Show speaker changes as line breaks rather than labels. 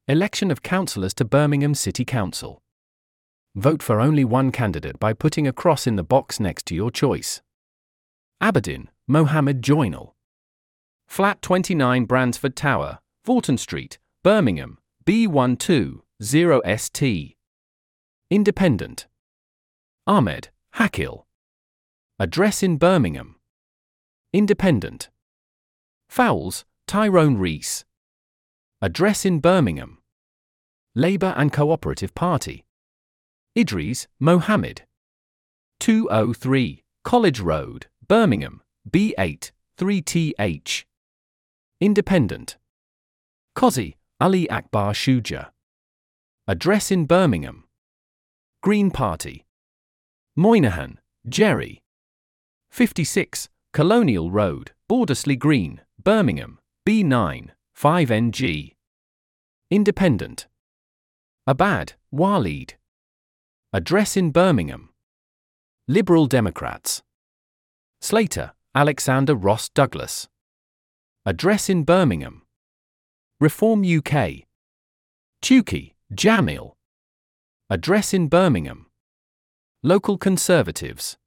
Election of councillors to Birmingham City Council. Vote for only one candidate by putting a cross in the box next to your choice. Aberdeen, Mohammed Joinal. Flat 29 Bransford Tower, Vorton Street, Birmingham, B120ST. Independent. Ahmed, Hakil. Address in Birmingham. Independent. Fowles, Tyrone Rees. Address in Birmingham. Labour and Cooperative Party. Idris, Mohammed. 203, College Road, Birmingham, B8, 3TH. Independent. Qazi, Ali Akbar Shuja. Address in Birmingham. Green Party. Moynihan, Jerry. 56, Colonial Road, Bordesley Green, Birmingham, B9, 5NG. Independent. Abad, Waleed. Address in Birmingham. Liberal Democrats. Slater, Alexander Ross Douglas. Address in Birmingham. Reform UK. Tukey, Jamil. Address in Birmingham. Local Conservatives.